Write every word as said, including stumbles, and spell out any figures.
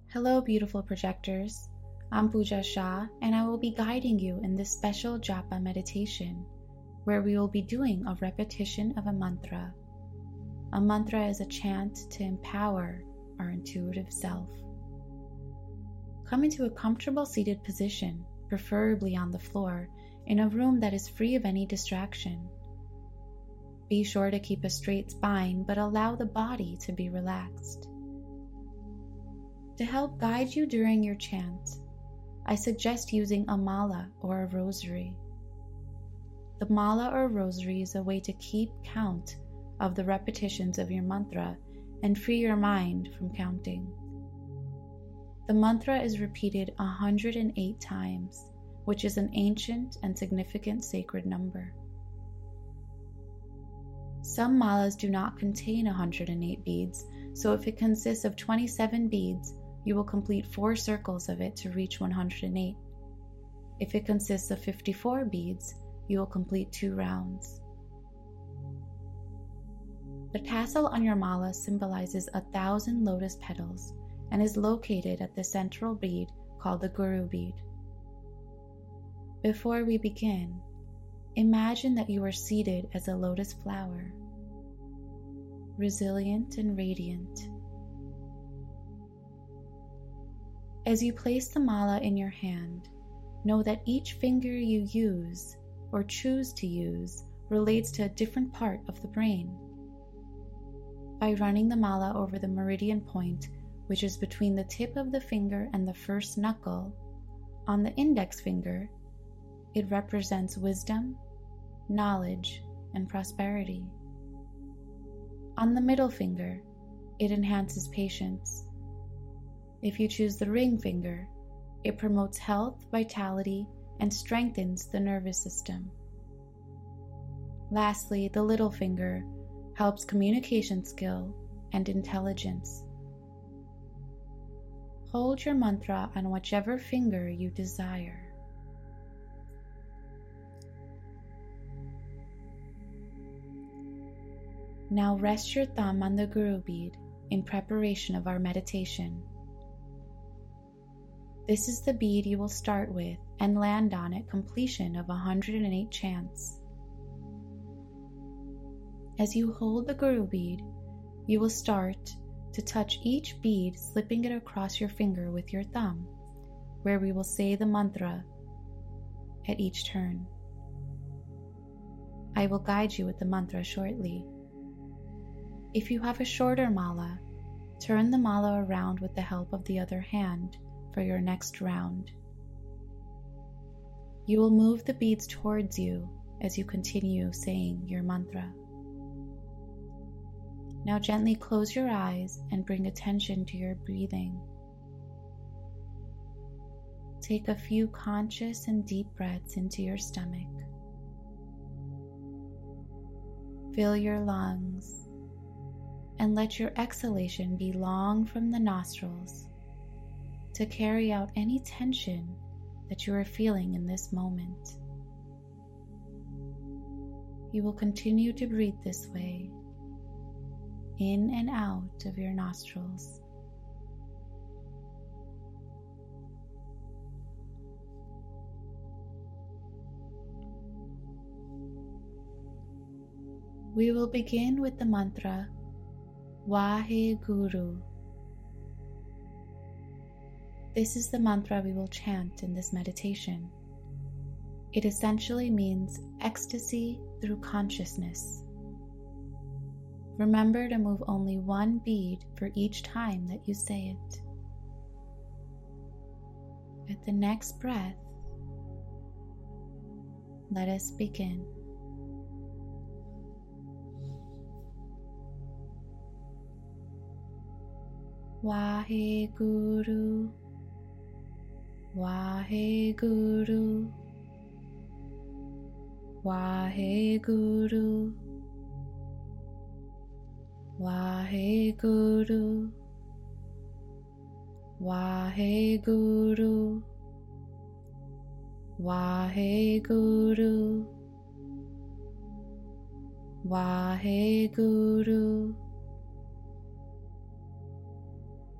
Hello, beautiful projectors. I'm Pooja Shah, and I will be guiding you in this special japa meditation, where we will be doing a repetition of a mantra. A mantra is a chant to empower our intuitive self. Come into a comfortable seated position, preferably on the floor, in a room that is free of any distraction. Be sure to keep a straight spine, but allow the body to be relaxed. To help guide you during your chant, I suggest using a mala or a rosary. The mala or rosary is a way to keep count of the repetitions of your mantra and free your mind from counting. The mantra is repeated one hundred eight times, which is an ancient and significant sacred number. Some malas do not contain one hundred eight beads, so if it consists of twenty-seven beads, you will complete four circles of it to reach one hundred eight. If it consists of fifty-four beads, you will complete two rounds. The tassel on your mala symbolizes a thousand lotus petals and is located at the central bead called the Guru bead. Before we begin, imagine that you are seated as a lotus flower, resilient and radiant. As you place the mala in your hand, know that each finger you use or choose to use relates to a different part of the brain. By running the mala over the meridian point, which is between the tip of the finger and the first knuckle, on the index finger, it represents wisdom, knowledge, and prosperity. On the middle finger, it enhances patience. If you choose the ring finger, it promotes health, vitality, and strengthens the nervous system. Lastly, the little finger helps communication skill and intelligence. Hold your mantra on whichever finger you desire. Now rest your thumb on the Guru bead in preparation of our meditation. This is the bead you will start with and land on at completion of one hundred eight chants. As you hold the Guru bead, you will start to touch each bead, slipping it across your finger with your thumb, where we will say the mantra at each turn. I will guide you with the mantra shortly. If you have a shorter mala, turn the mala around with the help of the other hand for your next round. You will move the beads towards you as you continue saying your mantra. Now gently close your eyes and bring attention to your breathing. Take a few conscious and deep breaths into your stomach. Fill your lungs and let your exhalation be long from the nostrils to carry out any tension that you are feeling in this moment. You will continue to breathe this way, in and out of your nostrils. We will begin with the mantra Vaheguru. This is the mantra we will chant in this meditation. It essentially means ecstasy through consciousness. Remember to move only one bead for each time that you say it. At the next breath, let us begin. Vaheguru, Vaheguru, Vaheguru, Vaheguru, Vaheguru, Vaheguru, Vaheguru,